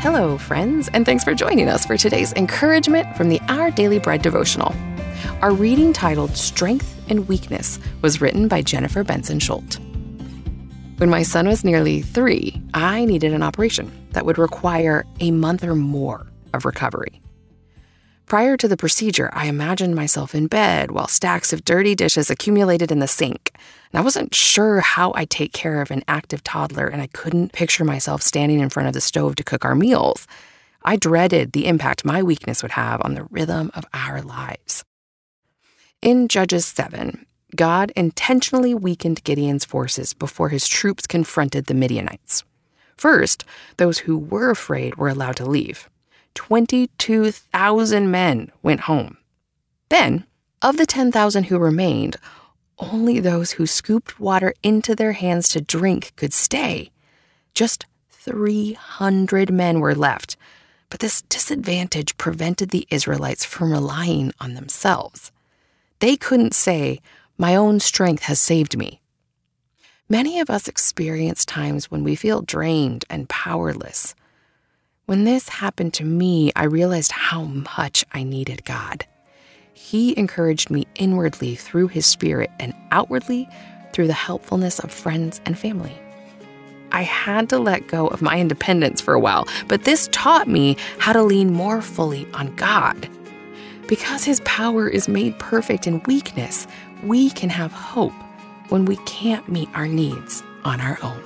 Hello, friends, and thanks for joining us for today's encouragement from the Our Daily Bread devotional. Our reading titled Strength and Weakness was written by Jennifer Benson Schultz. When my son was nearly 3, I needed an operation that would require a month or more of recovery. Prior to the procedure, I imagined myself in bed while stacks of dirty dishes accumulated in the sink. And I wasn't sure how I'd take care of an active toddler, and I couldn't picture myself standing in front of the stove to cook our meals. I dreaded the impact my weakness would have on the rhythm of our lives. In Judges 7, God intentionally weakened Gideon's forces before his troops confronted the Midianites. First, those who were afraid were allowed to leave. 22,000 men went home. Then, of the 10,000 who remained, only those who scooped water into their hands to drink could stay. Just 300 men were left, but this disadvantage prevented the Israelites from relying on themselves. They couldn't say, "My own strength has saved me." Many of us experience times when we feel drained and powerless. When this happened to me, I realized how much I needed God. He encouraged me inwardly through His Spirit and outwardly through the helpfulness of friends and family. I had to let go of my independence for a while, but this taught me how to lean more fully on God. Because His power is made perfect in weakness, we can have hope when we can't meet our needs on our own.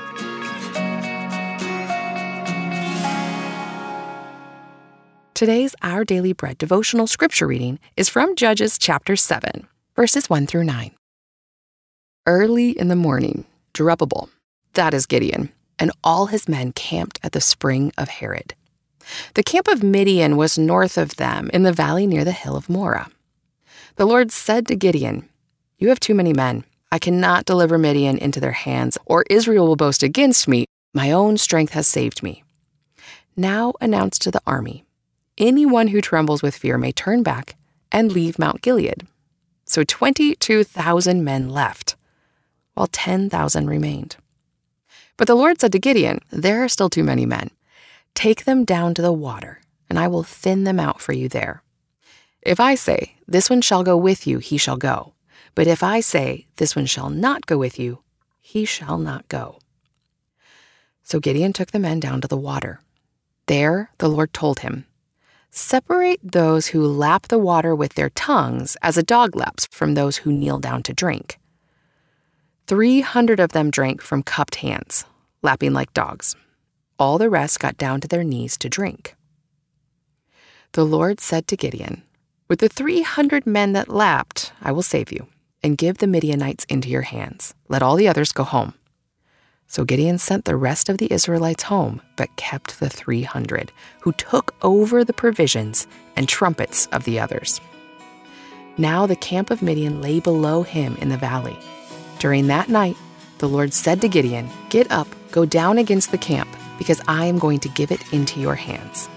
Today's Our Daily Bread devotional scripture reading is from Judges chapter 7, verses 1 through 9. Early in the morning, Jerubbaal, that is Gideon, and all his men camped at the spring of Harod. The camp of Midian was north of them in the valley near the hill of Moreh. The Lord said to Gideon, "You have too many men. I cannot deliver Midian into their hands, or Israel will boast against me. My own strength has saved me." Now announce to the army, anyone who trembles with fear may turn back and leave Mount Gilead. So 22,000 men left, while 10,000 remained. But the Lord said to Gideon, "There are still too many men. Take them down to the water, and I will thin them out for you there. If I say, 'This one shall go with you,' he shall go. But if I say, 'This one shall not go with you,' he shall not go." So Gideon took the men down to the water. There the Lord told him, "Separate those who lap the water with their tongues as a dog laps from those who kneel down to drink." 300 of them drank from cupped hands, lapping like dogs. All the rest got down to their knees to drink. The Lord said to Gideon, "With the 300 men that lapped, I will save you and give the Midianites into your hands. Let all the others go home." So Gideon sent the rest of the Israelites home, but kept the 300, who took over the provisions and trumpets of the others. Now the camp of Midian lay below him in the valley. During that night, the Lord said to Gideon, "Get up, go down against the camp, because I am going to give it into your hands."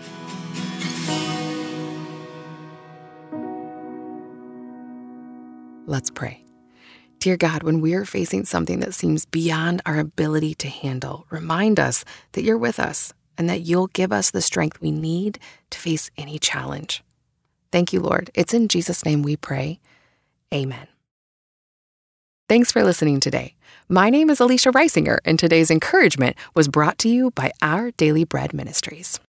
Let's pray. Dear God, when we are facing something that seems beyond our ability to handle, remind us that you're with us and that you'll give us the strength we need to face any challenge. Thank you, Lord. It's in Jesus' name we pray. Amen. Thanks for listening today. My name is Alicia Reisinger, and today's encouragement was brought to you by Our Daily Bread Ministries.